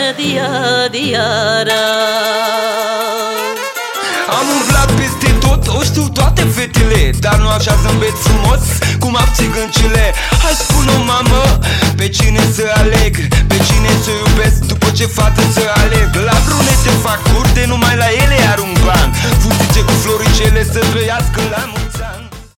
diara. Am umblat peste tot, o știu toate fetele, dar nu așa zâmbet frumos cum ap țigâncile. Hai spune-o, mamă, pe cine să aleg, pe cine să iubesc, după ce fată să aleg. La brunete fac curte, numai la ele arunc ban, fustice cu floricele să trăiască la